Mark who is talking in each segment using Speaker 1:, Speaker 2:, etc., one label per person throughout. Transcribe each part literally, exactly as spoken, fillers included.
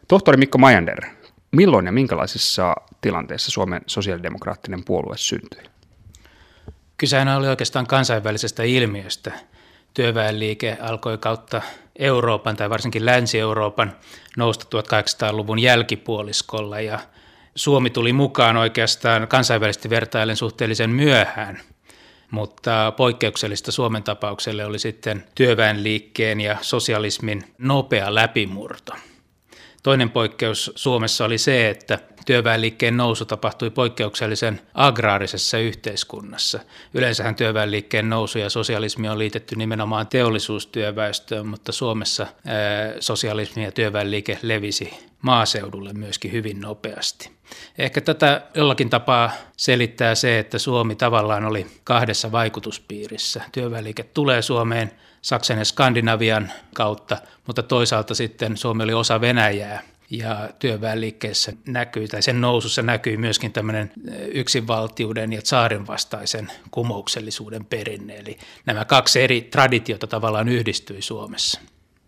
Speaker 1: Tohtori Mikko Majander, milloin ja minkälaisissa tilanteissa Suomen sosiaalidemokraattinen puolue syntyi?
Speaker 2: Kysehän oli oikeastaan kansainvälisestä ilmiöstä. Työväenliike alkoi kautta Euroopan tai varsinkin Länsi-Euroopan nousta tuhatkahdeksansataaluvun jälkipuoliskolla ja Suomi tuli mukaan oikeastaan kansainvälisesti vertaillen suhteellisen myöhään, mutta poikkeuksellista Suomen tapaukselle oli sitten työväenliikkeen ja sosialismin nopea läpimurto. Toinen poikkeus Suomessa oli se, että työväenliikkeen nousu tapahtui poikkeuksellisen agraarisessa yhteiskunnassa. Yleensähän työväenliikkeen nousu ja sosialismi on liitetty nimenomaan teollisuustyöväestöön, mutta Suomessa ää, sosialismi ja työväenliike levisi maaseudulle myöskin hyvin nopeasti. Ehkä tätä jollakin tapaa selittää se, että Suomi tavallaan oli kahdessa vaikutuspiirissä. Työväenliike tulee Suomeen Saksan ja Skandinavian kautta, mutta toisaalta sitten Suomi oli osa Venäjää ja työväenliikkeessä näkyy, tai sen nousussa näkyy myöskin tämmöinen yksinvaltiuden ja tsaarin vastaisen kumouksellisuuden perinne. Eli nämä kaksi eri traditiota tavallaan yhdistyi Suomessa.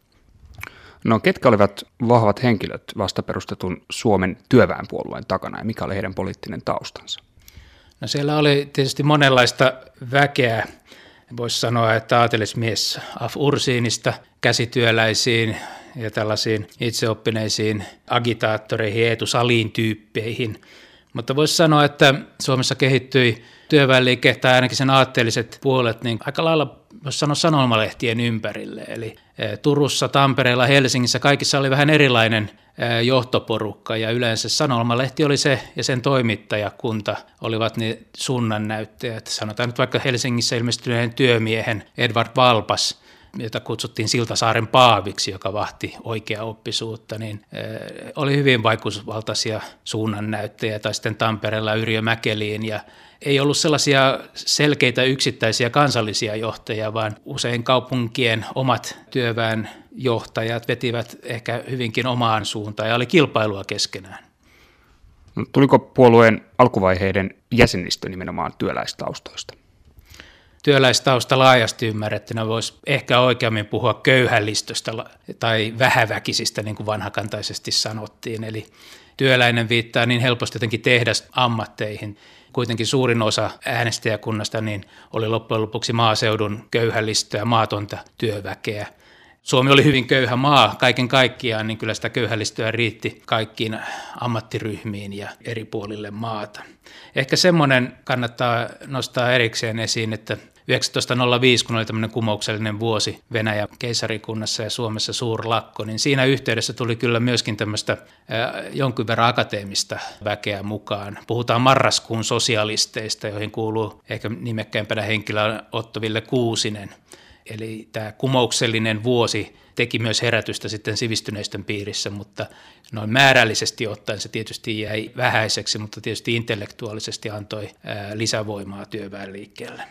Speaker 1: No ketkä olivat vahvat henkilöt vastaperustetun Suomen työväenpuolueen takana ja mikä oli heidän poliittinen taustansa?
Speaker 2: No siellä oli tietysti monenlaista väkeä. Voisi sanoa, että aatelismies Af Ursiinista käsityöläisiin ja tällaisiin itseoppineisiin agitaattoreihin, Eetu Salin tyyppeihin. Mutta voisi sanoa, että Suomessa kehittyi työväenliike tai ainakin sen aatteelliset puolet niin aika lailla voisi sanoa sanomalehtien ympärille. Eli Turussa, Tampereella, Helsingissä kaikissa oli vähän erilainen johtoporukka ja yleensä sanomalehti oli se ja sen toimittajakunta olivat ne suunnannäyttäjät. Sanotaan nyt vaikka Helsingissä ilmestyneen työmiehen Edvard Valpas, jota kutsuttiin Siltasaaren Paaviksi, joka vahti oikeaoppisuutta, niin oli hyvin vaikutusvaltaisia suunnannäyttäjiä, tai sitten Tampereella Yrjö Mäkelin, ja ei ollut sellaisia selkeitä yksittäisiä kansallisia johtajia, vaan usein kaupunkien omat työväenjohtajat vetivät ehkä hyvinkin omaan suuntaan, ja oli kilpailua keskenään.
Speaker 1: Tuliko puolueen alkuvaiheiden jäsenistö nimenomaan työläistaustoista?
Speaker 2: Työläistausta laajasti ymmärrettynä voisi ehkä oikeammin puhua köyhälistöstä tai vähäväkisistä, niin kuin vanhakantaisesti sanottiin. Eli työläinen viittaa niin helposti jotenkin tehdasammatteihin. Kuitenkin suurin osa äänestäjäkunnasta niin oli loppujen lopuksi maaseudun köyhälistöä, maatonta työväkeä. Suomi oli hyvin köyhä maa kaiken kaikkiaan, niin kyllä sitä köyhälistöä riitti kaikkiin ammattiryhmiin ja eri puolille maata. Ehkä semmoinen kannattaa nostaa erikseen esiin, että yhdeksäntoista nolla viisi, kun oli tämmöinen kumouksellinen vuosi Venäjän keisarikunnassa ja Suomessa suurlakko, niin siinä yhteydessä tuli kyllä myöskin tämmöistä jonkin verran akateemista väkeä mukaan. Puhutaan marraskuun sosialisteista, joihin kuuluu ehkä nimekkäimpänä henkilö Otto Ville Kuusinen. Eli tämä kumouksellinen vuosi teki myös herätystä sitten sivistyneistön piirissä, mutta noin määrällisesti ottaen se tietysti jäi vähäiseksi, mutta tietysti intellektuaalisesti antoi lisävoimaa työväenliikkeelle.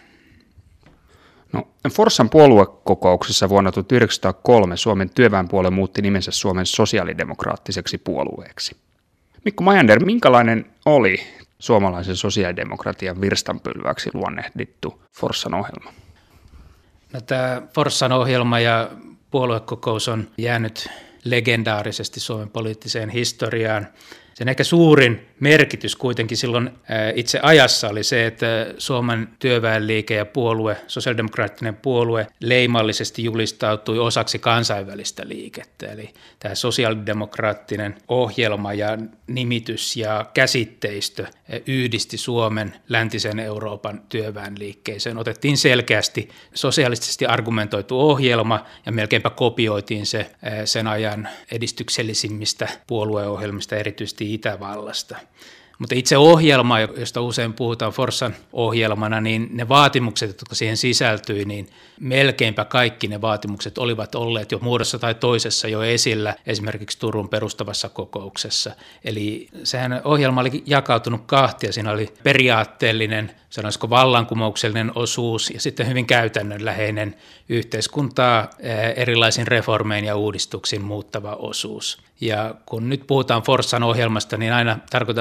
Speaker 1: No, Forssan puoluekokouksessa vuonna tuhatyhdeksänsataakolme Suomen työväenpuolue muutti nimensä Suomen sosiaalidemokraattiseksi puolueeksi. Mikko Majander, minkälainen oli suomalaisen sosiaalidemokratian virstanpylväksi luonnehdittu Forssan ohjelma?
Speaker 2: No, tämä Forssan ohjelma ja puoluekokous on jäänyt legendaarisesti Suomen poliittiseen historiaan. Sen ehkä suurin merkitys kuitenkin silloin itse ajassa oli se, että Suomen työväenliike ja puolue, sosiaalidemokraattinen puolue, leimallisesti julistautui osaksi kansainvälistä liikettä. Eli tämä sosiaalidemokraattinen ohjelma ja nimitys ja käsitteistö yhdisti Suomen läntisen Euroopan työväenliikkeeseen. Otettiin selkeästi sosiaalisesti argumentoitu ohjelma ja melkeinpä kopioitiin se sen ajan edistyksellisimmistä puolueohjelmista, erityisesti Itävallasta. Mutta itse ohjelma, josta usein puhutaan Forssan ohjelmana, niin ne vaatimukset, jotka siihen sisältyi, niin melkeinpä kaikki ne vaatimukset olivat olleet jo muodossa tai toisessa jo esillä, esimerkiksi Turun perustavassa kokouksessa. Eli sehän ohjelma oli jakautunut kahtia, siinä oli periaatteellinen, sanoisiko vallankumouksellinen osuus ja sitten hyvin käytännönläheinen yhteiskuntaa erilaisin reformein ja uudistuksiin muuttava osuus. Ja kun nyt puhutaan Forssan ohjelmasta, niin aina tarkoitan tätä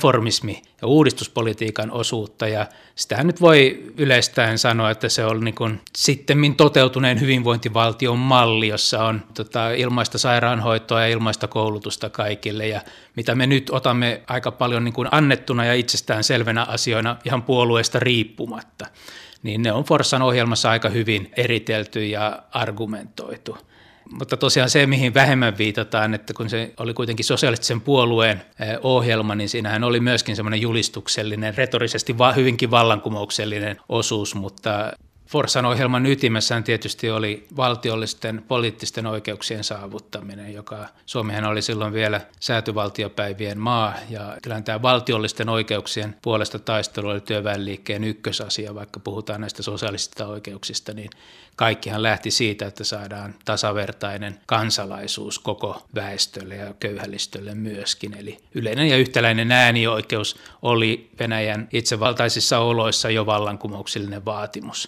Speaker 2: reformismi- ja uudistuspolitiikan osuutta, ja sitähän nyt voi yleistäen sanoa, että se on niin kuin sittemmin toteutuneen hyvinvointivaltion malli, jossa on tota, ilmaista sairaanhoitoa ja ilmaista koulutusta kaikille, ja mitä me nyt otamme aika paljon niin kuin annettuna ja itsestään selvänä asioina ihan puolueesta riippumatta, niin ne on Forssan ohjelmassa aika hyvin eritelty ja argumentoitu. Mutta tosiaan se, mihin vähemmän viitataan, että kun se oli kuitenkin sosialistisen puolueen ohjelma, niin siinähän oli myöskin semmoinen julistuksellinen, retorisesti hyvinkin vallankumouksellinen osuus, mutta Forssan ohjelman ytimessään tietysti oli valtiollisten poliittisten oikeuksien saavuttaminen, joka Suomihan oli silloin vielä säätyvaltiopäivien maa, ja kyllähän tämä valtiollisten oikeuksien puolesta taistelu oli työväenliikkeen ykkösasia, vaikka puhutaan näistä sosiaalisista oikeuksista, niin kaikkihan lähti siitä, että saadaan tasavertainen kansalaisuus koko väestölle ja köyhälistölle myöskin, eli yleinen ja yhtäläinen äänioikeus oli Venäjän itsevaltaisissa oloissa jo vallankumouksellinen vaatimus.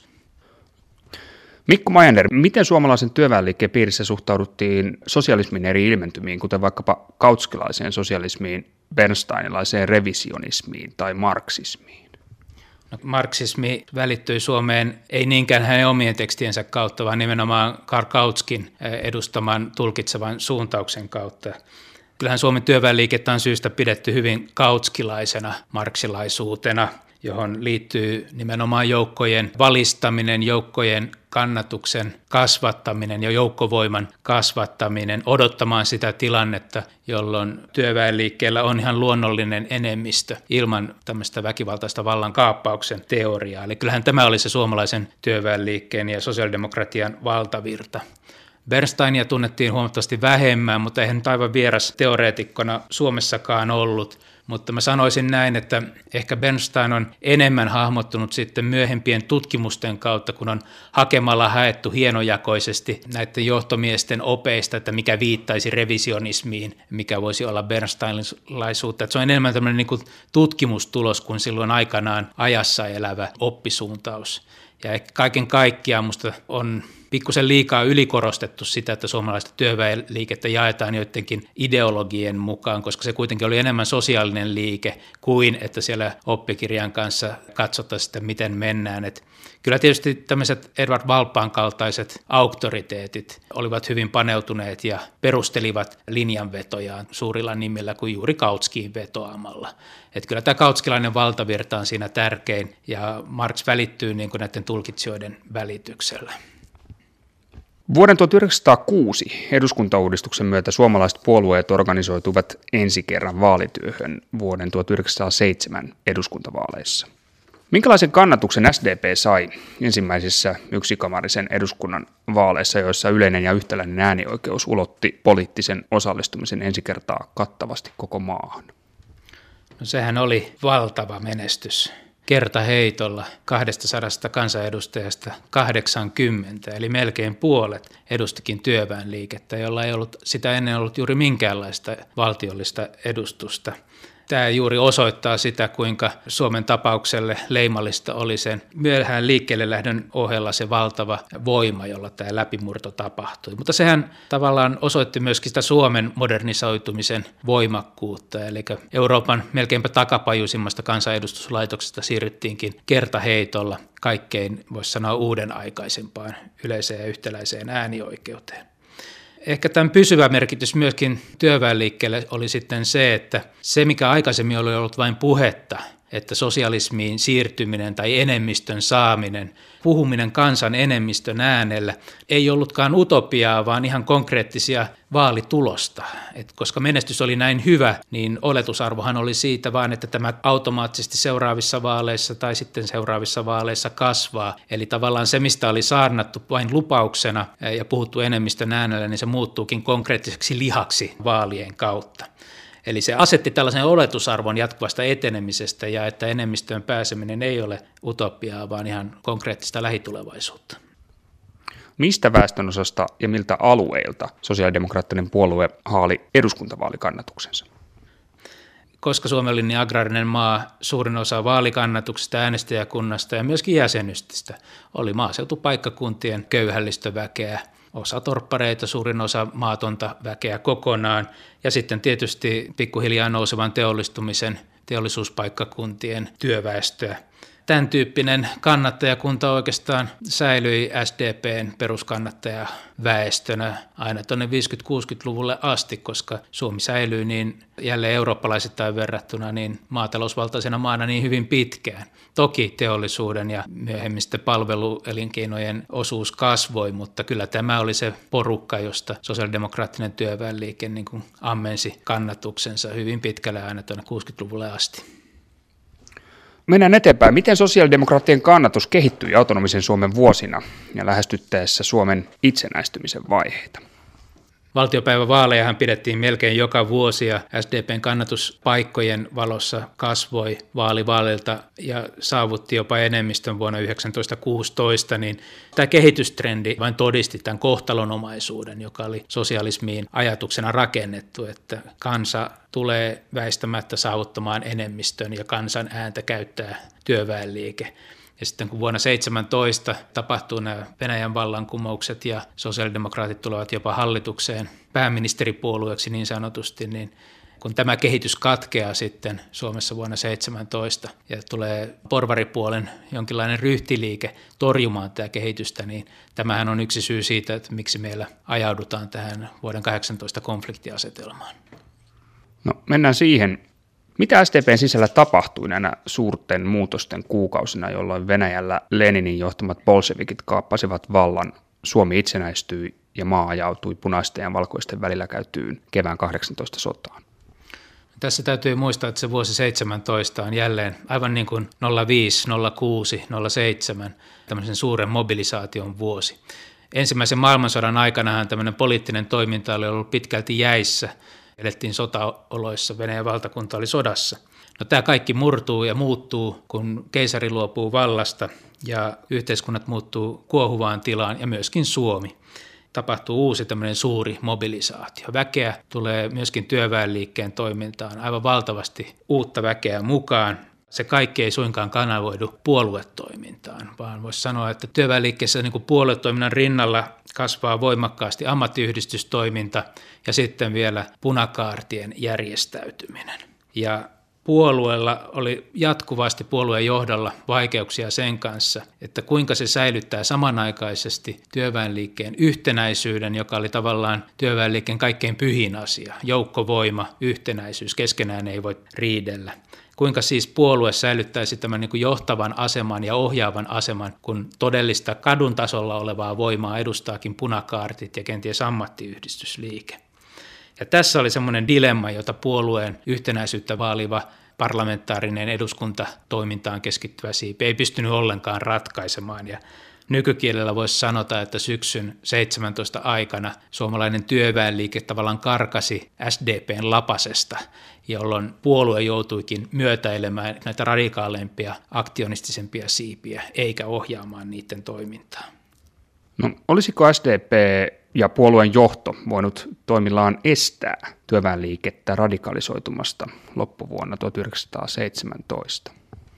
Speaker 1: Mikko Majander, miten suomalaisen työväenliikkeen piirissä suhtauduttiin sosialismin eri ilmentymiin, kuten vaikkapa kautskilaiseen sosialismiin, bernsteinilaiseen revisionismiin tai marksismiin?
Speaker 2: No, marksismi välittyi Suomeen ei niinkään hänen omien tekstiensä kautta, vaan nimenomaan Karl Kautskin edustaman tulkitsevan suuntauksen kautta. Kyllähän Suomen työväenliikettä on syystä pidetty hyvin kautskilaisena marksilaisuutena, johon liittyy nimenomaan joukkojen valistaminen, joukkojen kannatuksen kasvattaminen ja joukkovoiman kasvattaminen, odottamaan sitä tilannetta, jolloin työväenliikkeellä on ihan luonnollinen enemmistö ilman tämmöistä väkivaltaista vallankaappauksen teoriaa. Eli kyllähän tämä oli se suomalaisen työväenliikkeen ja sosiaalidemokratian valtavirta. Bernsteinia tunnettiin huomattavasti vähemmän, mutta eihän nyt aivan vieras teoreetikkona Suomessakaan ollut. Mutta mä sanoisin näin, että ehkä Bernstein on enemmän hahmottunut sitten myöhempien tutkimusten kautta, kun on hakemalla haettu hienojakoisesti näiden johtomiesten opeista, että mikä viittaisi revisionismiin, mikä voisi olla bernsteinilaisuutta. Että se on enemmän tämmöinen niin kuin tutkimustulos kuin silloin aikanaan ajassa elävä oppisuuntaus. Ja ehkä kaiken kaikkiaan musta on pikkusen liikaa ylikorostettu sitä, että suomalaista työväenliikettä jaetaan joidenkin ideologien mukaan, koska se kuitenkin oli enemmän sosiaalinen liike kuin että siellä oppikirjan kanssa katsottaisiin sitä, miten mennään. Et kyllä tietysti tämmöiset Edward Valpaan kaltaiset auktoriteetit olivat hyvin paneutuneet ja perustelivat linjanvetojaan suurilla nimillä kuin juuri Kautskiin vetoamalla. Et kyllä tämä kautskilainen valtavirta on siinä tärkein ja Marx välittyy niin kuin näiden tulkitsijoiden välityksellä.
Speaker 1: Vuoden tuhatyhdeksänsataakuusi eduskuntauudistuksen myötä suomalaiset puolueet organisoituivat ensi kerran vaalityöhön vuoden tuhatyhdeksänsataaseitsemän eduskuntavaaleissa. Minkälaisen kannatuksen S D P sai ensimmäisissä yksikamarisen eduskunnan vaaleissa, joissa yleinen ja yhtäläinen äänioikeus ulotti poliittisen osallistumisen ensi kertaa kattavasti koko maahan?
Speaker 2: No, sehän oli valtava menestys. Kertaheitolla kaksisataa kansanedustajasta kahdeksankymmentä, eli melkein puolet edustikin työväenliikettä, jolla ei ollut sitä ennen ollut juuri minkäänlaista valtiollista edustusta. Tämä juuri osoittaa sitä, kuinka Suomen tapaukselle leimallista oli sen myöhään liikkeelle lähdön ohella se valtava voima, jolla tämä läpimurto tapahtui. Mutta sehän tavallaan osoitti myöskin sitä Suomen modernisoitumisen voimakkuutta, eli Euroopan melkeinpä takapajuisimmasta kansanedustuslaitoksesta siirryttiinkin kertaheitolla kaikkein, voisi sanoa, uuden aikaisempaan yleiseen ja yhtäläiseen äänioikeuteen. Ehkä tämän pysyvä merkitys myöskin työväenliikkeelle oli sitten se, että se mikä aikaisemmin oli ollut vain puhetta, että sosialismiin siirtyminen tai enemmistön saaminen, puhuminen kansan enemmistön äänellä ei ollutkaan utopiaa, vaan ihan konkreettisia vaalitulosta. Et koska menestys oli näin hyvä, niin oletusarvohan oli siitä vaan, että tämä automaattisesti seuraavissa vaaleissa tai sitten seuraavissa vaaleissa kasvaa. Eli tavallaan se, mistä oli saarnattu vain lupauksena ja puhuttu enemmistön äänellä, niin se muuttuukin konkreettiseksi lihaksi vaalien kautta. Eli se asetti tällaisen oletusarvon jatkuvasta etenemisestä ja että enemmistöön pääseminen ei ole utopiaa, vaan ihan konkreettista lähitulevaisuutta.
Speaker 1: Mistä väestönosasta ja miltä alueilta sosiaalidemokraattinen puolue haali eduskuntavaalikannatuksensa?
Speaker 2: Koska Suomi oli niin agraarinen maa, suurin osa vaalikannatuksesta, äänestäjäkunnasta ja myöskin jäsenystistä oli maaseutupaikkakuntien köyhällistöväkeä. Osa torppareita, suurin osa maatonta väkeä kokonaan ja sitten tietysti pikkuhiljaa nousevan teollistumisen teollisuuspaikkakuntien työväestöä. Tämän tyyppinen kannattajakunta oikeastaan säilyi S D P:n peruskannattajaväestönä aina tuonne viisikymmentä-kuusikymmentäluvulle asti, koska Suomi säilyi niin jälleen eurooppalaisittain verrattuna niin maatalousvaltaisena maana niin hyvin pitkään. Toki teollisuuden ja myöhemmin sitten palveluelinkeinojen osuus kasvoi, mutta kyllä tämä oli se porukka, josta sosiaalidemokraattinen työväenliike niin kuin ammensi kannatuksensa hyvin pitkälle aina tuonne kuusikymmentäluvulle asti.
Speaker 1: Mennään eteenpäin. Miten sosiaalidemokraattien kannatus kehittyi autonomisen Suomen vuosina ja lähestyttäessä Suomen itsenäistymisen vaiheita?
Speaker 2: Valtiopäivävaalejahan pidettiin melkein joka vuosi ja S D P:n kannatuspaikkojen valossa kasvoi vaalivaalilta ja saavutti jopa enemmistön vuonna yhdeksäntoistakuusitoista, niin tämä kehitystrendi vain todisti tämän kohtalonomaisuuden, joka oli sosialismiin ajatuksena rakennettu, että kansa tulee väistämättä saavuttamaan enemmistön ja kansan ääntä käyttää työväenliike. Ja sitten kun vuonna seitsemäntoista tapahtuu nämä Venäjän vallankumoukset ja sosiaalidemokraatit tulevat jopa hallitukseen pääministeripuolueeksi niin sanotusti, niin kun tämä kehitys katkeaa sitten Suomessa vuonna seitsemäntoista ja tulee porvaripuolen jonkinlainen ryhtiliike torjumaan tätä kehitystä, niin tämähän on yksi syy siitä, että miksi meillä ajaudutaan tähän vuoden kahdeksantoista konfliktiasetelmaan.
Speaker 1: No mennään siihen. Mitä S D P:n sisällä tapahtui näinä suurten muutosten kuukausina, jolloin Venäjällä Leninin johtamat bolševikit kaappasivat vallan, Suomi itsenäistyi ja maa ajautui punaisten ja valkoisten välillä käytyyn kevään kahdeksantoista sotaan?
Speaker 2: Tässä täytyy muistaa, että se vuosi seitsemäntoista on jälleen aivan niin kuin nolla viisi, nolla kuusi, nolla seitsemän tämmöisen suuren mobilisaation vuosi. Ensimmäisen maailmansodan aikanahan tämmöinen poliittinen toiminta oli ollut pitkälti jäissä. Elettiin sotaoloissa, Venäjän valtakunta oli sodassa. No, tämä kaikki murtuu ja muuttuu, kun keisari luopuu vallasta ja yhteiskunnat muuttuu kuohuvaan tilaan ja myöskin Suomi. Tapahtuu uusi tämmöinen suuri mobilisaatio. Väkeä tulee myöskin työväenliikkeen toimintaan, aivan valtavasti uutta väkeä mukaan. Se kaikki ei suinkaan kanavoidu puoluetoimintaan, vaan voisi sanoa, että työväenliikkeessä niin kuin puoluetoiminnan rinnalla kasvaa voimakkaasti ammattiyhdistystoiminta ja sitten vielä punakaartien järjestäytyminen. Ja puolueella oli jatkuvasti puolueen johdolla vaikeuksia sen kanssa, että kuinka se säilyttää samanaikaisesti työväenliikkeen yhtenäisyyden, joka oli tavallaan työväenliikkeen kaikkein pyhin asia. Joukkovoima, yhtenäisyys, keskenään ei voi riidellä. Kuinka siis puolue säilyttäisi tämän niin kuin johtavan aseman ja ohjaavan aseman, kun todellista kadun tasolla olevaa voimaa edustaakin punakaartit ja kenties ammattiyhdistysliike. Ja tässä oli semmoinen dilemma, jota puolueen yhtenäisyyttä vaaliva parlamentaarinen eduskuntatoimintaan keskittyvä siipi ei pystynyt ollenkaan ratkaisemaan. Ja nykykielellä voisi sanota, että syksyn seitsemäntoista aikana suomalainen työväenliike tavallaan karkasi S D P:n lapasesta, jolloin puolue joutuikin myötäilemään näitä radikaalempia, aktionistisempia siipiä, eikä ohjaamaan niiden toimintaa.
Speaker 1: No, olisiko S D P ja puolueen johto voinut toimillaan estää työväenliikettä radikalisoitumasta loppuvuonna tuhatyhdeksänsataaseitsemäntoista?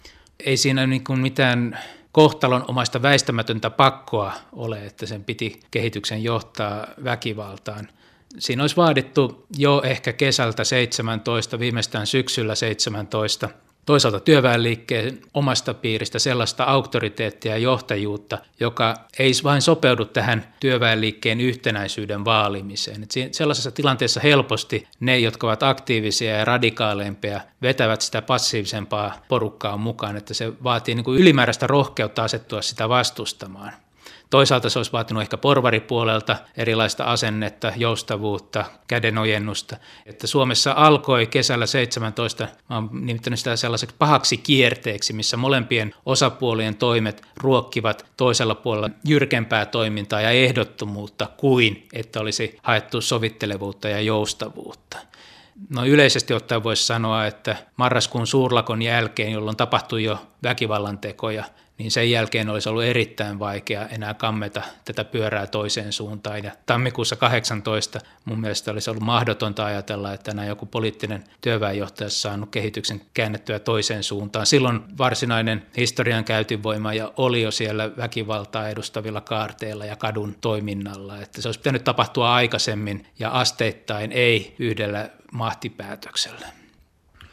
Speaker 2: Ei siinä niin kuin mitään kohtalonomaista väistämätöntä pakkoa ole, että sen piti kehityksen johtaa väkivaltaan. Siinä olisi vaadittu jo ehkä kesältä seitsemäntoista, viimeistään syksyllä seitsemäntoista, toisaalta työväenliikkeen omasta piiristä sellaista auktoriteettia ja johtajuutta, joka ei vain sopeudu tähän työväenliikkeen yhtenäisyyden vaalimiseen. Et sellaisessa tilanteessa helposti ne, jotka ovat aktiivisia ja radikaalempia, vetävät sitä passiivisempaa porukkaa mukaan, että se vaatii niin kuin ylimääräistä rohkeutta asettua sitä vastustamaan. Toisaalta se olisi vaatinut ehkä porvaripuolelta erilaista asennetta, joustavuutta, kädenojennusta. Että Suomessa alkoi kesällä seitsemäntoista, mä oon nimittänyt sitä sellaiseksi pahaksi kierteeksi, missä molempien osapuolien toimet ruokkivat toisella puolella jyrkempää toimintaa ja ehdottomuutta kuin että olisi haettu sovittelevuutta ja joustavuutta. No yleisesti ottaen voisi sanoa, että marraskuun suurlakon jälkeen, jolloin tapahtui jo väkivallan tekoja, niin sen jälkeen olisi ollut erittäin vaikea enää kammeta tätä pyörää toiseen suuntaan. Ja tammikuussa kahdeksantoista mun mielestä olisi ollut mahdotonta ajatella, että nämä joku poliittinen työväenjohtaja olisi saanut kehityksen käännettyä toiseen suuntaan. Silloin varsinainen historian käytinvoima ja oli jo siellä väkivaltaa edustavilla kaarteilla ja kadun toiminnalla. Että se olisi pitänyt tapahtua aikaisemmin ja asteittain, ei yhdellä mahtipäätöksellä.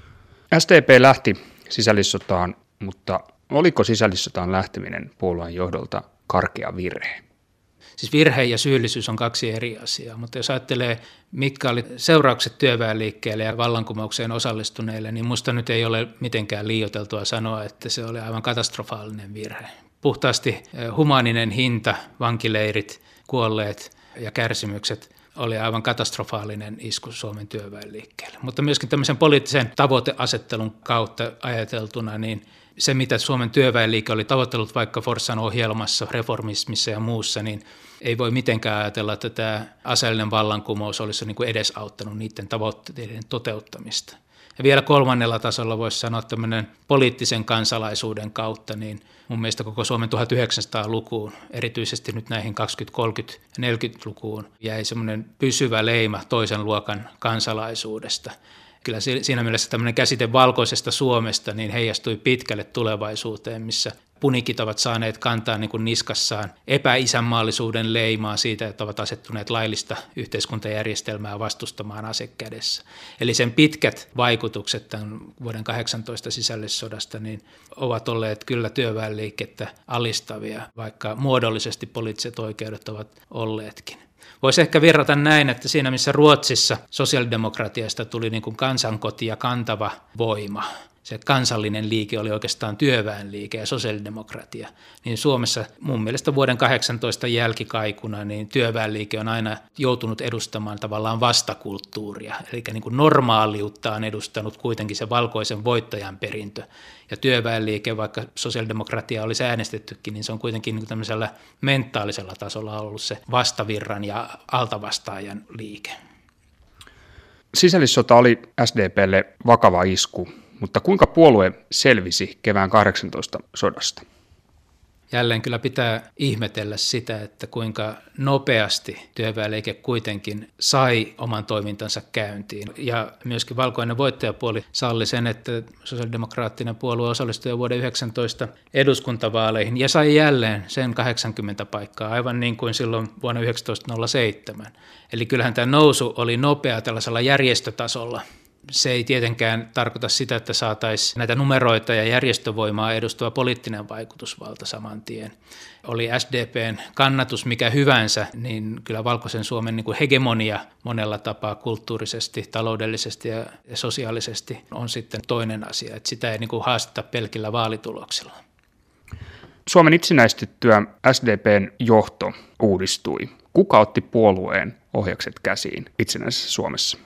Speaker 1: S D P lähti sisällissotaan, mutta oliko sisällissotaan lähteminen puolueen johdolta karkea virhe?
Speaker 2: Siis virhe ja syyllisyys on kaksi eri asiaa, mutta jos ajattelee, mitkä oli seuraukset työväenliikkeelle ja vallankumoukseen osallistuneille, niin musta nyt ei ole mitenkään liioiteltua sanoa, että se oli aivan katastrofaalinen virhe. Puhtaasti humaaninen hinta, vankileirit, kuolleet ja kärsimykset oli aivan katastrofaalinen isku Suomen työväenliikkeelle. Mutta myöskin tämmöisen poliittisen tavoiteasettelun kautta ajateltuna, niin se, mitä Suomen työväenliike oli tavoitellut vaikka Forssan ohjelmassa, reformismissa ja muussa, niin ei voi mitenkään ajatella, että tämä aseellinen vallankumous olisi niin kuin edesauttanut niiden tavoitteiden toteuttamista. Ja vielä kolmannella tasolla voisi sanoa tämmöinen poliittisen kansalaisuuden kautta, niin mun mielestä koko Suomen tuhatyhdeksänsataalukuun, erityisesti nyt näihin kaksikymmentä-, kolmekymmentä- ja neljäkymmentälukuun, jäi semmoinen pysyvä leima toisen luokan kansalaisuudesta. Kyllä siinä mielessä tämmöinen käsite valkoisesta Suomesta niin heijastui pitkälle tulevaisuuteen, missä punikit ovat saaneet kantaa niin kuin niskassaan epäisänmaallisuuden leimaa siitä, että ovat asettuneet laillista yhteiskuntajärjestelmää vastustamaan ase kädessä. Eli sen pitkät vaikutukset tämän vuoden kahdeksantoista sisällissodasta niin ovat olleet kyllä työväenliikettä alistavia, vaikka muodollisesti poliittiset oikeudet ovat olleetkin. Voisi ehkä verrata näin, että siinä missä Ruotsissa sosiaalidemokratiasta tuli niin kuin kansankoti ja kantava voima, se kansallinen liike oli oikeastaan työväenliike ja sosiaalidemokratia, niin Suomessa mun mielestä vuoden kahdeksantoista jälkikaikuna niin työväenliike on aina joutunut edustamaan tavallaan vastakulttuuria, eli niin kuin normaaliutta on edustanut kuitenkin se valkoisen voittajan perintö, ja työväenliike, vaikka sosiaalidemokratia olisi äänestettykin, niin se on kuitenkin niin tämmöisellä mentaalisella tasolla ollut se vastavirran ja altavastaajan liike.
Speaker 1: Sisällissota oli S D P:lle vakava isku, mutta kuinka puolue selvisi kevään kahdeksantoista sodasta?
Speaker 2: Jälleen kyllä pitää ihmetellä sitä, että kuinka nopeasti työväenliike kuitenkin sai oman toimintansa käyntiin. Ja myöskin valkoinen voittajapuoli salli sen, että sosiaalidemokraattinen puolue osallistui jo vuoden yhdeksäntoista eduskuntavaaleihin ja sai jälleen sen kahdeksankymmentä paikkaa, aivan niin kuin silloin vuonna tuhatyhdeksänsataanolla seitsemän. Eli kyllähän tämä nousu oli nopea tällaisella järjestötasolla. Se ei tietenkään tarkoita sitä, että saataisiin näitä numeroita ja järjestövoimaa edustava poliittinen vaikutusvalta saman tien. Oli S D P:n kannatus mikä hyvänsä, niin kyllä valkoisen Suomen niin kuin hegemonia monella tapaa kulttuurisesti, taloudellisesti ja sosiaalisesti on sitten toinen asia. Että sitä ei niin kuin haasteta pelkillä vaalituloksilla.
Speaker 1: Suomen itsenäistyttyä S D P:n johto uudistui. Kuka otti puolueen ohjakset käsiin itsenäisessä Suomessa?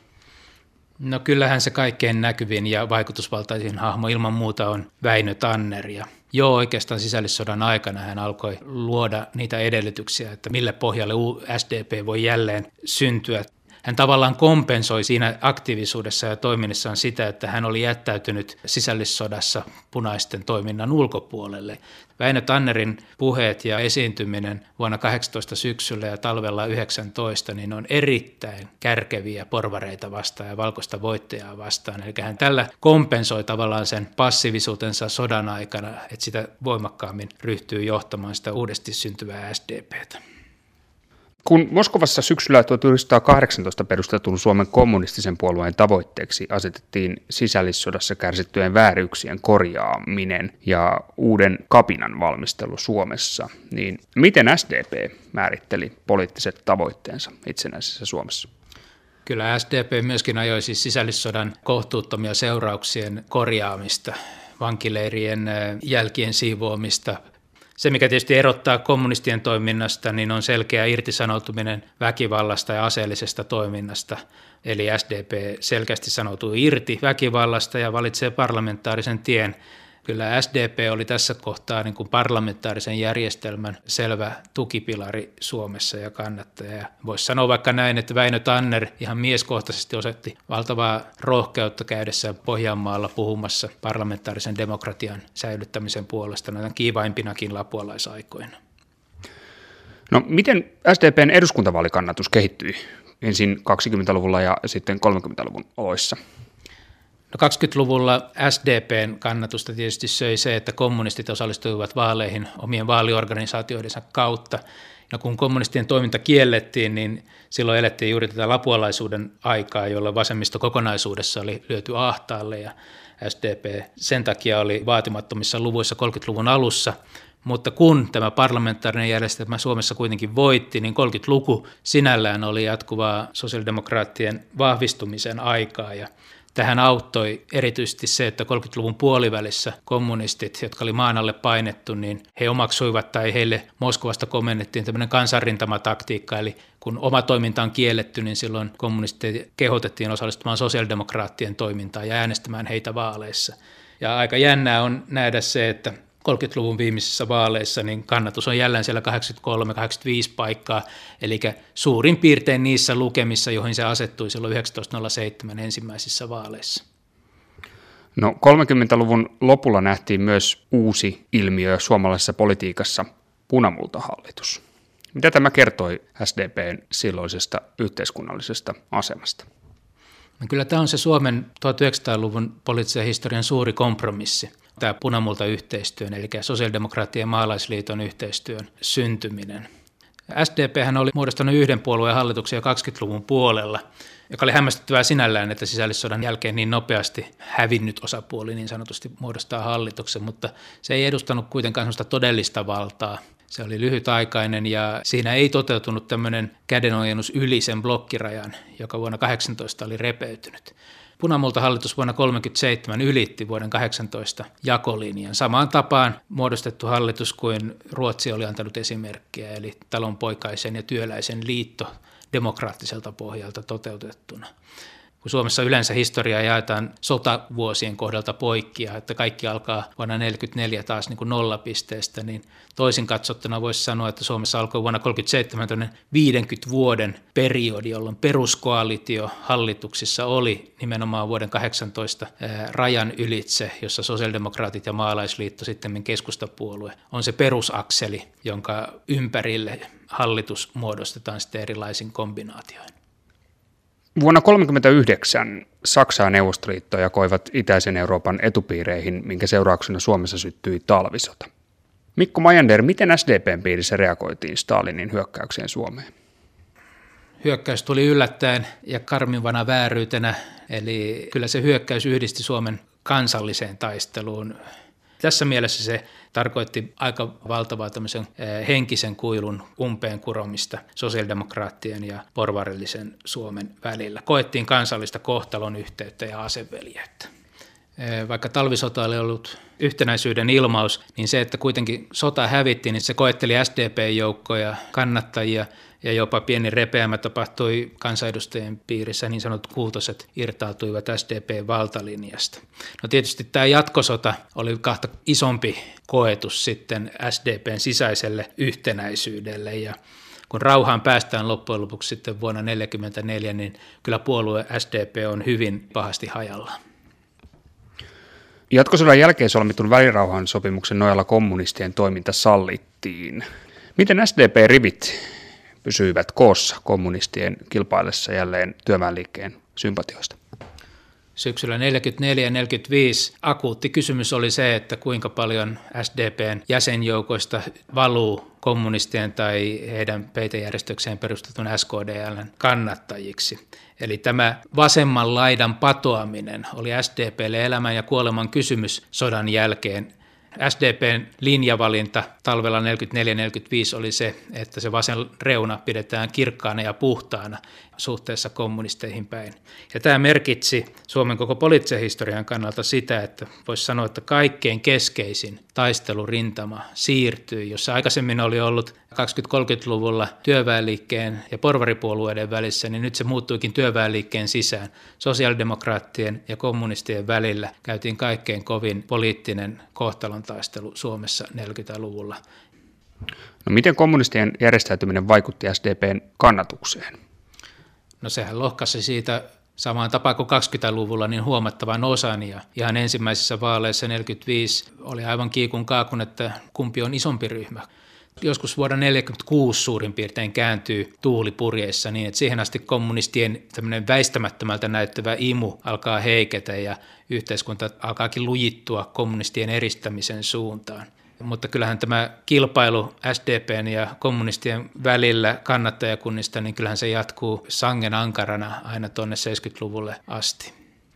Speaker 2: No kyllähän se kaikkein näkyvin ja vaikutusvaltaisin hahmo ilman muuta on Väinö Tanner. Ja jo oikeastaan sisällissodan aikana hän alkoi luoda niitä edellytyksiä, että mille pohjalle S D P voi jälleen syntyä. Hän tavallaan kompensoi siinä aktiivisuudessa ja toiminnessaan sitä, että hän oli jättäytynyt sisällissodassa punaisten toiminnan ulkopuolelle. Väinö Tannerin puheet ja esiintyminen vuonna kahdeksantoista syksyllä ja talvella yhdeksäntoista niin on erittäin kärkeviä porvareita vastaan ja valkoista voittajaa vastaan. Eli hän tällä kompensoi tavallaan sen passiivisuutensa sodan aikana, että sitä voimakkaammin ryhtyy johtamaan sitä uudesti syntyvää S D P:tä.
Speaker 1: Kun Moskovassa syksyllä tuhatyhdeksänsataakahdeksantoista perustetun Suomen kommunistisen puolueen tavoitteeksi asetettiin sisällissodassa kärsittyjen vääryyksien korjaaminen ja uuden kapinan valmistelu Suomessa, niin miten S D P määritteli poliittiset tavoitteensa itsenäisessä Suomessa?
Speaker 2: Kyllä S D P myöskin ajoi siis sisällissodan kohtuuttomia seurauksien korjaamista, vankileirien jälkien siivoamista. Se, mikä tietysti erottaa kommunistien toiminnasta, niin on selkeä irtisanoutuminen väkivallasta ja aseellisesta toiminnasta. Eli S D P selkeästi sanoutuu irti väkivallasta ja valitsee parlamentaarisen tien. Kyllä S D P oli tässä kohtaa niin kuin parlamentaarisen järjestelmän selvä tukipilari Suomessa ja kannattaja. Voisi sanoa vaikka näin, että Väinö Tanner ihan mieskohtaisesti osoitti valtavaa rohkeutta käydessään Pohjanmaalla puhumassa parlamentaarisen demokratian säilyttämisen puolesta näitä kiivaimpinakin lapualaisaikoina.
Speaker 1: No miten S D P:n eduskuntavaalikannatus kehittyi ensin kaksikymmentäluvulla ja sitten kolmekymmentäluvun oloissa?
Speaker 2: No kaksikymmentäluvulla S D P:n kannatusta tietysti söi se, että kommunistit osallistuivat vaaleihin omien vaaliorganisaatioidensa kautta No kun kommunistien toiminta kiellettiin, niin silloin elettiin juuri tätä lapualaisuuden aikaa, jolloin vasemmisto kokonaisuudessa oli lyöty ahtaalle ja S D P sen takia oli vaatimattomissa luvuissa kolmekymmentäluvun alussa. Mutta kun tämä parlamentaarinen järjestelmä Suomessa kuitenkin voitti, niin kolmekymmentäluku sinällään oli jatkuvaa sosiaalidemokraattien vahvistumisen aikaa ja tähän auttoi erityisesti se, että kolmekymmentäluvun puolivälissä kommunistit, jotka oli maan alle painettu, niin he omaksuivat tai heille Moskovasta komennettiin tämmöinen kansanrintamataktiikka, eli kun oma toiminta on kielletty, niin silloin kommunistit kehotettiin osallistumaan sosiaalidemokraattien toimintaan ja äänestämään heitä vaaleissa. Ja aika jännää on nähdä se, että kolmekymmentäluvun viimeisissä vaaleissa niin kannatus on jälleen siellä kahdeksankymmentäkolme kahdeksankymmentäviisi paikkaa, eli suurin piirtein niissä lukemissa, joihin se asettui silloin yhdeksäntoista nolla seitsemän ensimmäisissä vaaleissa.
Speaker 1: No kolmekymmentäluvun lopulla nähtiin myös uusi ilmiö suomalaisessa politiikassa, punamultahallitus. Mitä tämä kertoi S D P:n silloisesta yhteiskunnallisesta asemasta?
Speaker 2: No kyllä tämä on se Suomen tuhatyhdeksänsataaluvun poliittisen historian suuri kompromissi. Tämä punamultayhteistyön, eli sosiaalidemokraattien ja maalaisliiton yhteistyön syntyminen. S D P:hän oli muodostanut yhden puolueen hallituksen jo kaksikymmentäluvun puolella, joka oli hämmästyttävää sinällään, että sisällissodan jälkeen niin nopeasti hävinnyt osapuoli niin sanotusti muodostaa hallituksen, mutta se ei edustanut kuitenkaan sellaista todellista valtaa. Se oli lyhytaikainen ja siinä ei toteutunut tämmöinen kädenojennus yli sen blokkirajan, joka vuonna kahdeksantoista oli repeytynyt. Punamultahallitus vuonna tuhatyhdeksänsataakolmekymmentäseitsemän ylitti vuoden kahdeksantoista jakolinjan. Samaan tapaan muodostettu hallitus kuin Ruotsi oli antanut esimerkkiä, eli talonpoikaisen ja työläisen liitto demokraattiselta pohjalta toteutettuna. Kun Suomessa yleensä historiaa jaetaan sotavuosien kohdalta poikkia, että kaikki alkaa vuonna tuhatyhdeksänsataaneljäkymmentäneljä taas niin kuin nollapisteestä, niin toisin katsottuna voisi sanoa, että Suomessa alkoi vuonna tuhatyhdeksänsataakolmekymmentäseitsemän viidenkymmenen vuoden periodi, jolloin peruskoalitio hallituksissa oli nimenomaan vuoden kahdeksantoista rajan ylitse, jossa sosiaalidemokraatit ja maalaisliitto, sitten keskustapuolue, on se perusakseli, jonka ympärille hallitus muodostetaan sitten erilaisin kombinaatioin.
Speaker 1: Vuonna tuhatyhdeksänsataakolmekymmentäyhdeksän Saksa ja Neuvostoliitto jakoivat itäisen Euroopan etupiireihin, minkä seurauksena Suomessa syttyi talvisota. Mikko Majander, miten S D P:n piirissä reagoitiin Stalinin hyökkäykseen Suomeen?
Speaker 2: Hyökkäys tuli yllättäen ja karmivana vääryytenä, eli kyllä se hyökkäys yhdisti Suomen kansalliseen taisteluun. Tässä mielessä se tarkoitti aika valtavaa tämmöisen henkisen kuilun umpeen kuromista sosiaalidemokraattien ja porvarillisen Suomen välillä. Koettiin kansallista kohtalon yhteyttä ja aseveljeyttä. Vaikka talvisota oli ollut yhtenäisyyden ilmaus, niin se, että kuitenkin sota hävitti, niin se koetteli S D P-joukkoja, kannattajia ja jopa pieni repeämä tapahtui kansanedustajien piirissä, niin sanotut kuutoset irtautuivat S D P-valtalinjasta. No tietysti tämä jatkosota oli kahta isompi koetus sitten S D P:n sisäiselle yhtenäisyydelle ja kun rauhaan päästään loppujen lopuksi sitten vuonna tuhatyhdeksänsataaneljäkymmentäneljä, niin kyllä puolue S D P on hyvin pahasti hajallaan.
Speaker 1: Jatkosodan jälkeen solmitun välirauhan sopimuksen nojalla kommunistien toiminta sallittiin. Miten S D P-rivit pysyivät koossa kommunistien kilpaillessa jälleen työväenliikkeen sympatioista?
Speaker 2: Syksyllä tuhatyhdeksänsataaneljäkymmentäneljä ja tuhatyhdeksänsataaneljäkymmentäviisi akuutti kysymys oli se, että kuinka paljon S D P:n jäsenjoukoista valuu kommunistien tai heidän peitejärjestökseen perustetun S K D L:n kannattajiksi. Eli tämä vasemman laidan patoaminen oli S D P:lle elämän ja kuoleman kysymys sodan jälkeen. S D P:n linjavalinta talvella tuhatyhdeksänsataaneljäkymmentäneljä tuhatyhdeksänsataaneljäkymmentäviisi oli se, että se vasen reuna pidetään kirkkaana ja puhtaana suhteessa kommunisteihin päin. Ja tämä merkitsi Suomen koko poliittisen historian kannalta sitä, että voisi sanoa, että kaikkein keskeisin taistelurintama siirtyi, jossa aikaisemmin oli ollut kaksikymmentä-kolmekymmentäluvulla työväenliikkeen ja porvaripuolueiden välissä, niin nyt se muuttuikin työväenliikkeen sisään. Sosiaalidemokraattien ja kommunistien välillä käytiin kaikkein kovin poliittinen kohtalon taistelu Suomessa neljäkymmentäluvulla.
Speaker 1: No miten kommunistien järjestäytyminen vaikutti S D P:n kannatukseen?
Speaker 2: No sehän lohkasi siitä samaan tapaan kuin kaksikymmentäluvulla niin huomattavan osan ja ihan ensimmäisissä vaaleissa neljäkymmentäviisi oli aivan kiikun kaakun, että kumpi on isompi ryhmä. Joskus vuonna tuhatyhdeksänsataaneljäkymmentäkuusi suurin piirtein kääntyy tuuli purjeissa niin, että siihen asti kommunistien tämmöinen väistämättömältä näyttävä imu alkaa heiketä ja yhteiskunta alkaakin lujittua kommunistien eristämisen suuntaan. Mutta kyllähän tämä kilpailu S D P:n ja kommunistien välillä kannattajakunnista, niin kyllähän se jatkuu sangen ankarana aina tuonne seitsemänkymmentäluvulle asti.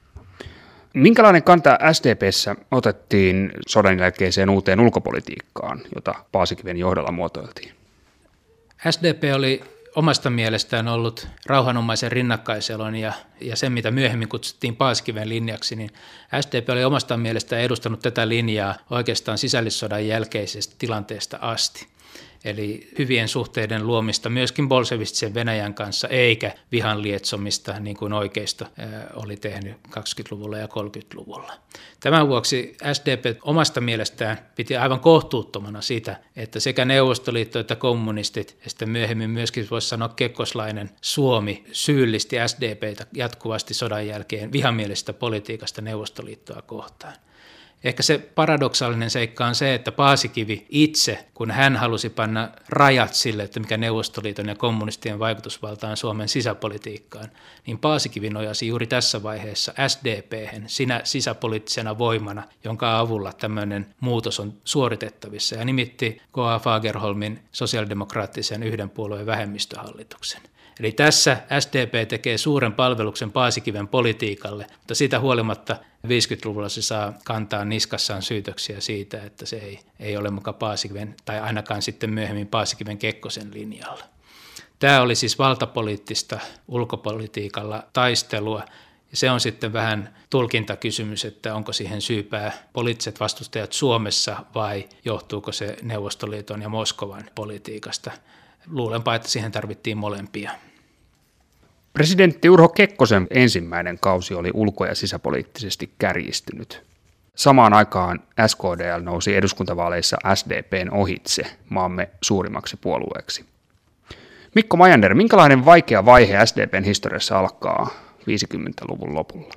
Speaker 1: Minkälainen kanta S D P:ssä otettiin sodan jälkeiseen uuteen ulkopolitiikkaan, jota Paasikiven johdolla muotoiltiin?
Speaker 2: S D P oli omasta mielestään ollut rauhanomaisen rinnakkaiselon ja, ja sen, mitä myöhemmin kutsuttiin Paasikiven linjaksi, niin S D P oli omasta mielestään edustanut tätä linjaa oikeastaan sisällissodan jälkeisestä tilanteesta asti. Eli hyvien suhteiden luomista myöskin bolševistisen Venäjän kanssa, eikä vihan lietsomista niin kuin oikeisto oli tehnyt kaksikymmentäluvulla ja kolmekymmentäluvulla. Tämän vuoksi S D P omasta mielestään piti aivan kohtuuttomana sitä, että sekä Neuvostoliitto että kommunistit, ja sitten myöhemmin myöskin voisi sanoa kekkoslainen Suomi, syyllisti S D P:tä jatkuvasti sodan jälkeen vihamielisestä politiikasta Neuvostoliittoa kohtaan. Ehkä se paradoksaalinen seikka on se, että Paasikivi itse, kun hän halusi panna rajat sille, että mikä Neuvostoliiton ja kommunistien vaikutusvalta on Suomen sisäpolitiikkaan, niin Paasikivi nojasi juuri tässä vaiheessa S D P:hen sinä sisäpoliittisena voimana, jonka avulla tämmöinen muutos on suoritettavissa, ja nimitti K A Fagerholmin sosiaalidemokraattisen yhden puolueen vähemmistöhallituksen. Eli tässä S D P tekee suuren palveluksen Paasikiven politiikalle, mutta siitä huolimatta viisikymmentäluvulla se saa kantaa niskassaan syytöksiä siitä, että se ei, ei ole muka Paasikiven, tai ainakaan sitten myöhemmin Paasikiven Kekkosen linjalla. Tämä oli siis valtapoliittista ulkopolitiikalla taistelua, ja se on sitten vähän tulkintakysymys, että onko siihen syypää poliittiset vastustajat Suomessa vai johtuuko se Neuvostoliiton ja Moskovan politiikasta. Luulenpa, että siihen tarvittiin molempia.
Speaker 1: Presidentti Urho Kekkosen ensimmäinen kausi oli ulko- ja sisäpoliittisesti kärjistynyt. Samaan aikaan S K D L nousi eduskuntavaaleissa S D P:n ohitse maamme suurimmaksi puolueeksi. Mikko Majander, minkälainen vaikea vaihe S D P:n historiassa alkaa viisikymmentäluvun lopulla?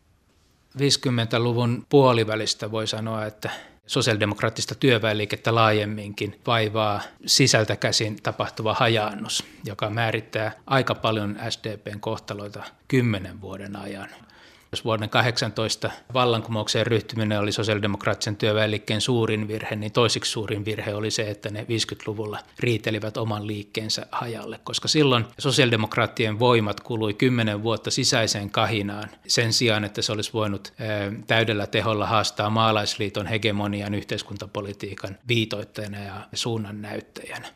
Speaker 2: viisikymmentäluvun puolivälistä voi sanoa, että sosiaalidemokraattista työväenliikettä laajemminkin vaivaa sisältä käsin tapahtuva hajaannus, joka määrittää aika paljon S D P:n kohtaloita kymmenen vuoden ajan. Jos vuoden kahdeksantoista vallankumoukseen ryhtyminen oli sosiaalidemokraattisen työväenliikkeen suurin virhe, niin toisiksi suurin virhe oli se, että ne viisikymmentäluvulla riitelivät oman liikkeensä hajalle, koska silloin sosiaalidemokraattien voimat kului kymmenen vuotta sisäiseen kahinaan sen sijaan, että se olisi voinut täydellä teholla haastaa maalaisliiton hegemonian yhteiskuntapolitiikan viitoittajana ja suunnannäyttäjänä.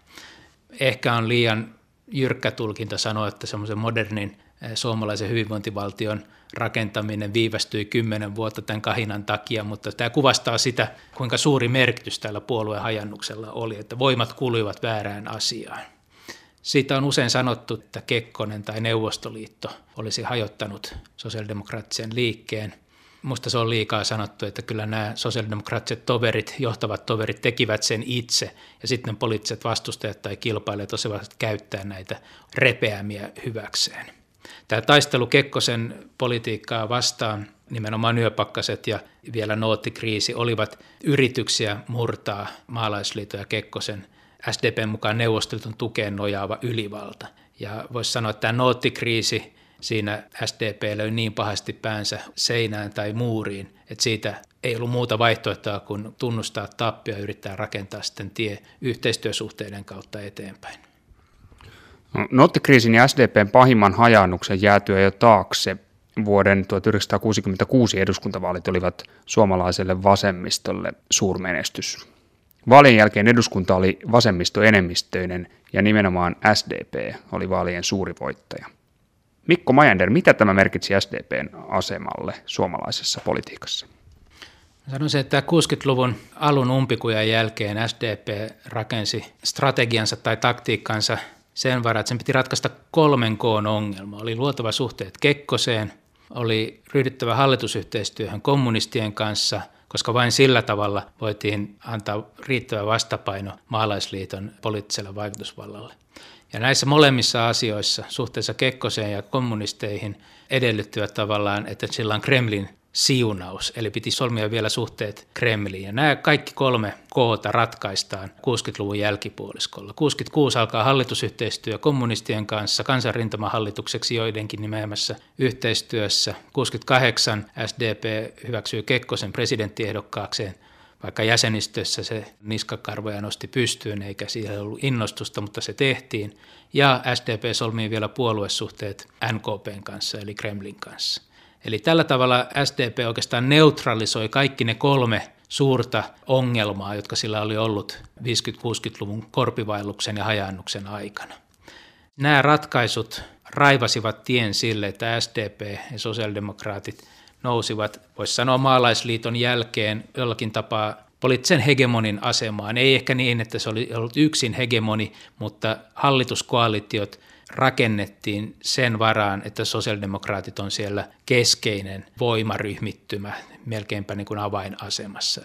Speaker 2: Ehkä on liian jyrkkä tulkinta sanoa, että semmoisen modernin suomalaisen hyvinvointivaltion rakentaminen viivästyi kymmenen vuotta tämän kahinan takia, mutta tämä kuvastaa sitä, kuinka suuri merkitys tällä puolueen hajannuksella oli, että voimat kuluivat väärään asiaan. Siitä on usein sanottu, että Kekkonen tai Neuvostoliitto olisi hajottanut sosiaalidemokraattisen liikkeen. Musta se on liikaa sanottu, että kyllä nämä sosiaalidemokraattiset toverit, johtavat toverit tekivät sen itse, ja sitten poliittiset vastustajat tai kilpailijat osasivat käyttää näitä repeämiä hyväkseen. Tämä taistelu Kekkosen politiikkaa vastaan, nimenomaan Yöpakkaset ja vielä noottikriisi, olivat yrityksiä murtaa maalaisliiton ja Kekkosen S D P:n mukaan Neuvostoliiton tukeen nojaava ylivalta. Ja voisi sanoa, että tämä noottikriisi siinä S D P löi niin pahasti päänsä seinään tai muuriin, että siitä ei ollut muuta vaihtoehtoa kuin tunnustaa tappio ja yrittää rakentaa sitten tie yhteistyösuhteiden kautta eteenpäin.
Speaker 1: Noottikriisin ja S D P:n pahimman hajaannuksen jäätyä jo taakse vuoden tuhatyhdeksänsataakuusikymmentäkuusi eduskuntavaalit olivat suomalaiselle vasemmistolle suurmenestys. Vaalien jälkeen eduskunta oli vasemmistoenemmistöinen ja nimenomaan S D P oli vaalien suuri voittaja. Mikko Majander, mitä tämä merkitsi S D P:n asemalle suomalaisessa politiikassa?
Speaker 2: Sanoisin, että kuusikymmentäluvun alun umpikujan jälkeen S D P rakensi strategiansa tai taktiikkansa sen varaa, että sen piti ratkaista kolmen koon ongelma. Oli luotava suhteet Kekkoseen, oli ryhdyttävä hallitusyhteistyöhön kommunistien kanssa, koska vain sillä tavalla voitiin antaa riittävä vastapaino maalaisliiton poliittiselle vaikutusvallalle. Ja näissä molemmissa asioissa suhteessa Kekkoseen ja kommunisteihin edellyttivät tavallaan, että sillä on Kremlin siunaus, eli piti solmia vielä suhteet Kremliin. Ja nämä kaikki kolme koota ratkaistaan kuusikymmentäluvun jälkipuoliskolla. kuusikymmentäkuusi alkaa hallitusyhteistyö kommunistien kanssa kansanrintamahallitukseksi joidenkin nimeämässä yhteistyössä. kuusikymmentäkahdeksan S D P hyväksyy Kekkosen presidenttiehdokkaakseen vaikka jäsenistössä se niskakarvoja nosti pystyyn eikä siihen ollut innostusta, mutta se tehtiin. Ja S D P solmii vielä puoluesuhteet N K P:n kanssa eli Kremlin kanssa. Eli tällä tavalla S D P oikeastaan neutralisoi kaikki ne kolme suurta ongelmaa, jotka sillä oli ollut viisikymmentä-kuusikymmentäluvun korpivaelluksen ja hajaannuksen aikana. Nämä ratkaisut raivasivat tien sille, että S D P ja sosiaalidemokraatit nousivat, voisi sanoa maalaisliiton jälkeen jollakin tapaa poliittisen hegemonin asemaan. Ei ehkä niin, että se oli ollut yksin hegemoni, mutta hallituskoalitiot rakennettiin sen varaan, että sosiaalidemokraatit on siellä keskeinen voimaryhmittymä, melkeinpä niin kuin avainasemassa.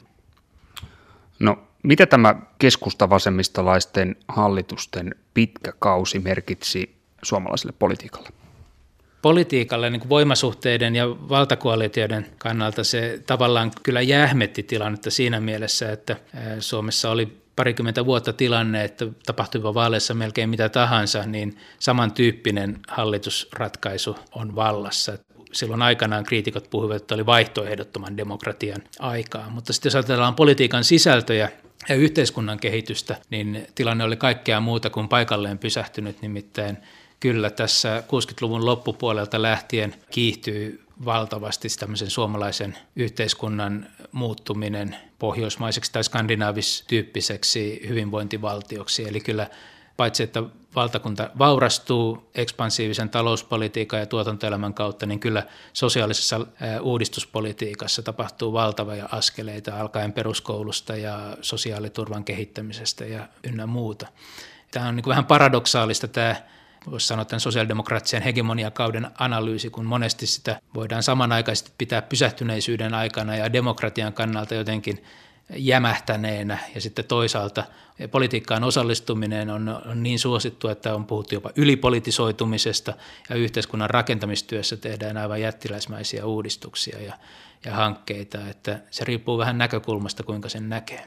Speaker 1: No, mitä tämä keskustavasemmistolaisten hallitusten pitkä kausi merkitsi suomalaiselle politiikalle?
Speaker 2: Politiikalle niin kuin voimasuhteiden ja valtakoalitioiden kannalta se tavallaan kyllä jähmetti tilannetta siinä mielessä, että Suomessa oli parikymmentä vuotta tilanne, että tapahtuiva vaaleissa melkein mitä tahansa, niin samantyyppinen hallitusratkaisu on vallassa. Silloin aikanaan kriitikot puhuivat, että oli vaihtoehdottoman demokratian aikaa, mutta sitten jos ajatellaan politiikan sisältöjä ja yhteiskunnan kehitystä, niin tilanne oli kaikkea muuta kuin paikalleen pysähtynyt, nimittäin kyllä tässä kuusikymmentäluvun loppupuolelta lähtien kiihtyy valtavasti tämmöisen suomalaisen yhteiskunnan muuttuminen pohjoismaiseksi tai skandinaavis-tyyppiseksi hyvinvointivaltioksi. Eli kyllä paitsi, että valtakunta vaurastuu ekspansiivisen talouspolitiikan ja tuotantoelämän kautta, niin kyllä sosiaalisessa uudistuspolitiikassa tapahtuu valtavia askeleita alkaen peruskoulusta ja sosiaaliturvan kehittämisestä ja ynnä muuta. Tämä on niin kuin vähän paradoksaalista tämä, voisi sanoa tämän sosiaalidemokraattisen hegemoniakauden analyysi, kun monesti sitä voidaan samanaikaisesti pitää pysähtyneisyyden aikana ja demokratian kannalta jotenkin jämähtäneenä, ja sitten toisaalta politiikkaan osallistuminen on, on niin suosittu, että on puhuttu jopa ylipolitisoitumisesta, ja yhteiskunnan rakentamistyössä tehdään aivan jättiläismäisiä uudistuksia ja, ja hankkeita, että se riippuu vähän näkökulmasta, kuinka sen näkee.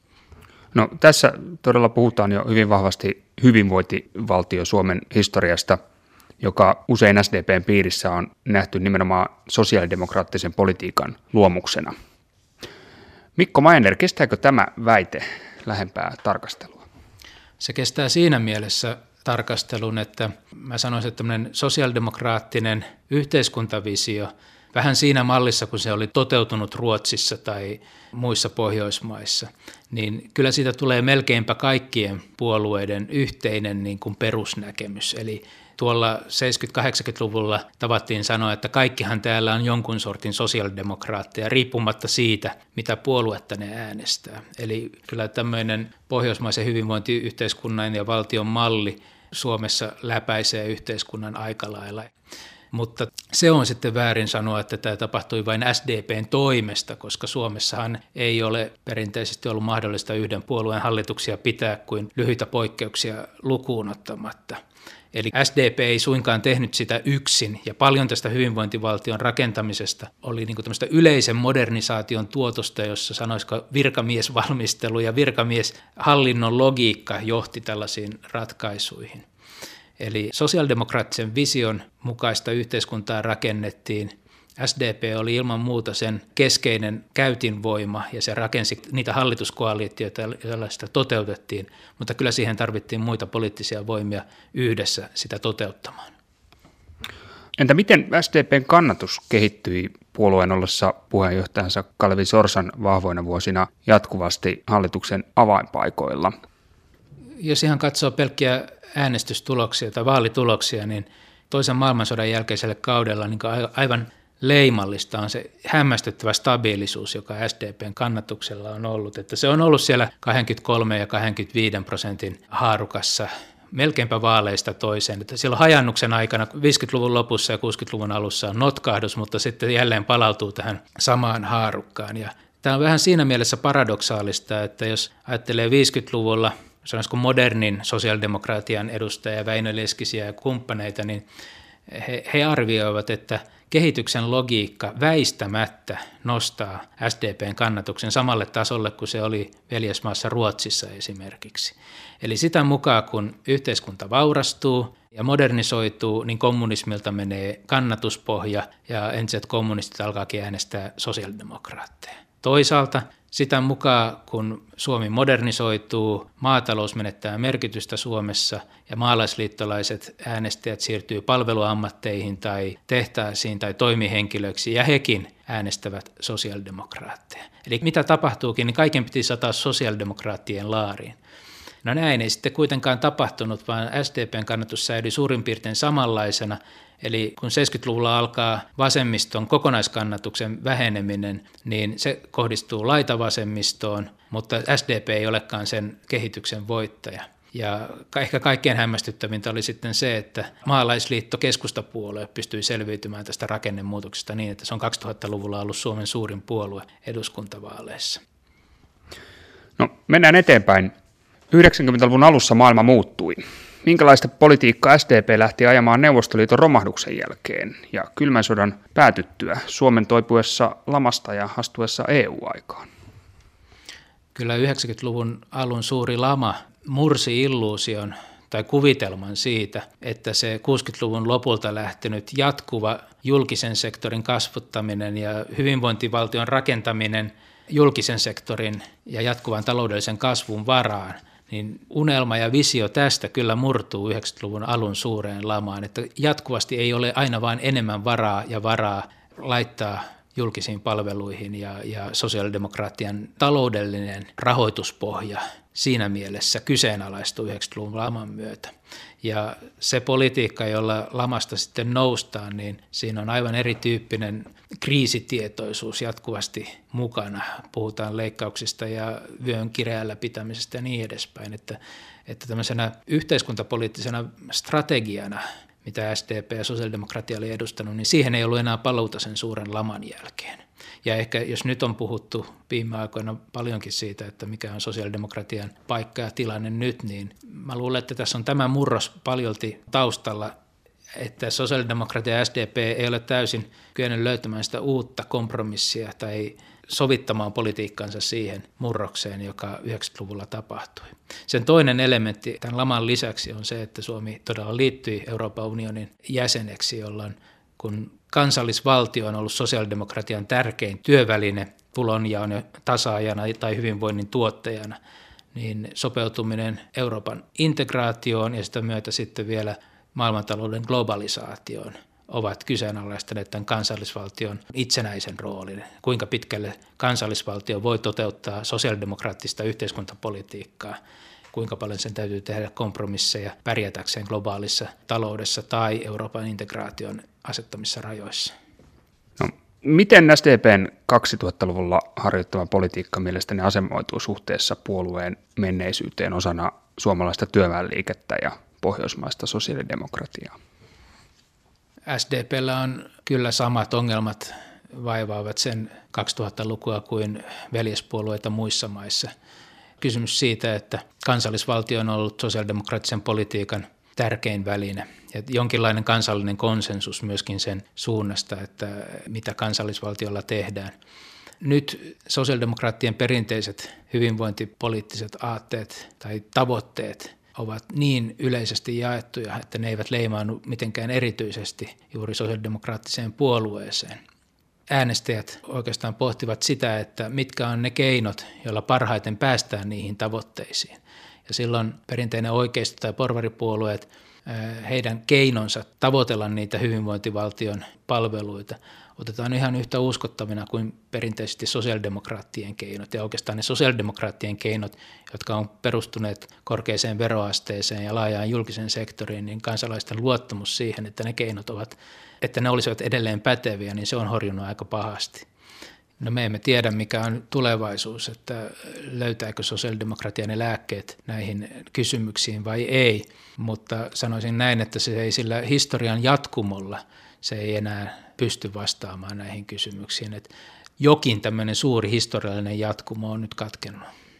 Speaker 1: No, tässä todella puhutaan jo hyvin vahvasti hyvinvointivaltio Suomen historiasta, joka usein S D P:n piirissä on nähty nimenomaan sosiaalidemokraattisen politiikan luomuksena. Mikko Majander, kestääkö tämä väite lähempää tarkastelua?
Speaker 2: Se kestää siinä mielessä tarkastelun, että mä sanoisin, että tämmöinen sosiaalidemokraattinen yhteiskuntavisio, vähän siinä mallissa, kun se oli toteutunut Ruotsissa tai muissa Pohjoismaissa, niin kyllä siitä tulee melkeinpä kaikkien puolueiden yhteinen niin kuin perusnäkemys. Eli tuolla seitsemänkymmentä-kahdeksankymmentäluvulla tavattiin sanoa, että kaikkihan täällä on jonkun sortin sosiaalidemokraatteja, riippumatta siitä, mitä puoluetta ne äänestää. Eli kyllä tämmöinen pohjoismaisen hyvinvointiyhteiskunnan ja valtion malli Suomessa läpäisee yhteiskunnan aika lailla. Mutta se on sitten väärin sanoa, että tämä tapahtui vain S D P:n toimesta, koska Suomessahan ei ole perinteisesti ollut mahdollista yhden puolueen hallituksia pitää kuin lyhyitä poikkeuksia lukuun ottamatta. Eli S D P ei suinkaan tehnyt sitä yksin, ja paljon tästä hyvinvointivaltion rakentamisesta oli niin kuin tämmöistä yleisen modernisaation tuotosta, jossa sanoisiko virkamiesvalmistelu ja virkamieshallinnon logiikka johti tällaisiin ratkaisuihin. Eli sosiaalidemokraattisen vision mukaista yhteiskuntaa rakennettiin. S D P oli ilman muuta sen keskeinen käytinvoima ja se rakensi niitä hallituskoalitioita, joilla sitä toteutettiin, mutta kyllä siihen tarvittiin muita poliittisia voimia yhdessä sitä toteuttamaan.
Speaker 1: Entä miten S D P:n kannatus kehittyi puolueen ollessa puheenjohtajansa Kalevi Sorsan vahvoina vuosina jatkuvasti hallituksen avainpaikoilla?
Speaker 2: Jos ihan katsoo pelkkiä äänestystuloksia tai vaalituloksia, niin toisen maailmansodan jälkeiselle kaudella niin aivan leimallista on se hämmästyttävä stabiilisuus, joka S D P:n kannatuksella on ollut. Että se on ollut siellä kaksikymmentäkolme ja kaksikymmentäviisi prosentin haarukassa melkeinpä vaaleista toiseen. Että silloin hajannuksen aikana viisikymmentäluvun lopussa ja kuusikymmentäluvun alussa on notkahdus, mutta sitten jälleen palautuu tähän samaan haarukkaan. Ja tämä on vähän siinä mielessä paradoksaalista, että jos ajattelee viisikymmentäluvulla, sanoisiko modernin sosiaalidemokratian edustajia, Väinö Leskisiä ja kumppaneita, niin he, he arvioivat, että kehityksen logiikka väistämättä nostaa S D P:n kannatuksen samalle tasolle kuin se oli veljesmaassa Ruotsissa esimerkiksi. Eli sitä mukaan, kun yhteiskunta vaurastuu ja modernisoituu, niin kommunismilta menee kannatuspohja ja entiset kommunistit alkaakin äänestää sosiaalidemokraatteja. Toisaalta sitä mukaan, kun Suomi modernisoituu, maatalous menettää merkitystä Suomessa ja maalaisliittolaiset äänestäjät siirtyy palveluammatteihin tai tehtaisiin tai toimihenkilöiksi ja hekin äänestävät sosiaalidemokraatteja. Eli mitä tapahtuukin, niin kaiken piti sataa sosiaalidemokraattien laariin. No näin ei sitten kuitenkaan tapahtunut, vaan S D P:n kannatus säilyi suurin piirtein samanlaisena. Eli kun seitsemänkymmentäluvulla alkaa vasemmiston kokonaiskannatuksen väheneminen, niin se kohdistuu laitavasemmistoon, mutta S D P ei olekaan sen kehityksen voittaja. Ja ehkä kaikkein hämmästyttävintä oli sitten se, että maalaisliitto keskustapuolue pystyi selviytymään tästä rakennemuutoksesta niin, että se on kaksituhattaluvulla ollut Suomen suurin puolue eduskuntavaaleissa.
Speaker 1: No mennään eteenpäin. yhdeksänkymmentäluvun alussa maailma muuttui. Minkälaista politiikkaa S D P lähti ajamaan Neuvostoliiton romahduksen jälkeen ja kylmän sodan päätyttyä Suomen toipuessa lamasta ja astuessa E U-aikaan?
Speaker 2: Kyllä yhdeksänkymmentäluvun alun suuri lama mursi illuusion tai kuvitelman siitä, että se kuusikymmentäluvun lopulta lähtenyt jatkuva julkisen sektorin kasvattaminen ja hyvinvointivaltion rakentaminen julkisen sektorin ja jatkuvan taloudellisen kasvun varaan, niin unelma ja visio tästä kyllä murtuu yhdeksänkymmentäluvun alun suureen lamaan, että jatkuvasti ei ole aina vain enemmän varaa ja varaa laittaa julkisiin palveluihin ja, ja sosiaalidemokratian taloudellinen rahoituspohja siinä mielessä kyseenalaistui yhdeksänkymmentäluvun laman myötä. Ja se politiikka, jolla lamasta sitten noustaan, niin siinä on aivan erityyppinen kriisitietoisuus jatkuvasti mukana. Puhutaan leikkauksista ja vyön kireällä pitämisestä ja niin edespäin, että, että tämmöisenä yhteiskuntapoliittisena strategiana, mitä S D P ja sosiaalidemokratia oli edustanut, niin siihen ei ollut enää paluuta sen suuren laman jälkeen. Ja ehkä jos nyt on puhuttu viime aikoina paljonkin siitä, että mikä on sosiaalidemokratian paikka ja tilanne nyt, niin mä luulen, että tässä on tämä murros paljolti taustalla, että sosiaalidemokratia ja S D P ei ole täysin kyennyt löytämään sitä uutta kompromissia tai sovittamaan politiikkansa siihen murrokseen, joka yhdeksänkymmentäluvulla tapahtui. Sen toinen elementti tämän laman lisäksi on se, että Suomi todella liittyi Euroopan unionin jäseneksi, jolloin kun kansallisvaltio on ollut sosiaalidemokratian tärkein työväline tulonjaon tasaajana tai hyvinvoinnin tuottajana, niin sopeutuminen Euroopan integraatioon ja sitä myötä sitten vielä maailmantalouden globalisaatioon ovat kyseenalaistaneet tämän kansallisvaltion itsenäisen roolin. Kuinka pitkälle kansallisvaltio voi toteuttaa sosiaalidemokraattista yhteiskuntapolitiikkaa, kuinka paljon sen täytyy tehdä kompromisseja pärjätäkseen globaalissa taloudessa tai Euroopan integraation asettamissa rajoissa.
Speaker 1: No, miten S D P:n kaksituhattaluvulla harjoittama politiikka mielestäni asemoituu suhteessa puolueen menneisyyteen osana suomalaista työväenliikettä ja pohjoismaista sosiaalidemokratiaa?
Speaker 2: S D P:llä on kyllä samat ongelmat vaivaavat sen kaksituhattalukua kuin veljespuolueita muissa maissa. Kysymys siitä, että kansallisvaltio on ollut sosiaalidemokraattisen politiikan tärkein väline ja jonkinlainen kansallinen konsensus myöskin sen suunnasta, että mitä kansallisvaltiolla tehdään. Nyt sosiaalidemokraattien perinteiset hyvinvointipoliittiset aatteet tai tavoitteet ovat niin yleisesti jaettuja, että ne eivät leimaannu mitenkään erityisesti juuri sosiaalidemokraattiseen puolueeseen. Äänestäjät oikeastaan pohtivat sitä, että mitkä on ne keinot, joilla parhaiten päästään niihin tavoitteisiin. Ja silloin perinteinen oikeisto- tai porvaripuolueet, heidän keinonsa tavoitella niitä hyvinvointivaltion palveluita otetaan ihan yhtä uskottavina kuin perinteisesti sosiaalidemokraattien keinot. Ja oikeastaan ne sosiaalidemokraattien keinot, jotka on perustuneet korkeaseen veroasteeseen ja laajaan julkisen sektoriin, niin kansalaisten luottamus siihen, että ne keinot ovat, että ne olisivat edelleen päteviä, niin se on horjunut aika pahasti. No me emme tiedä, mikä on tulevaisuus, että löytääkö sosiaalidemokratia ne lääkkeet näihin kysymyksiin vai ei, mutta sanoisin näin, että se ei sillä historian jatkumolla, se ei enää pysty vastaamaan näihin kysymyksiin, että jokin tämmöinen suuri historiallinen jatkumo on nyt katkennut.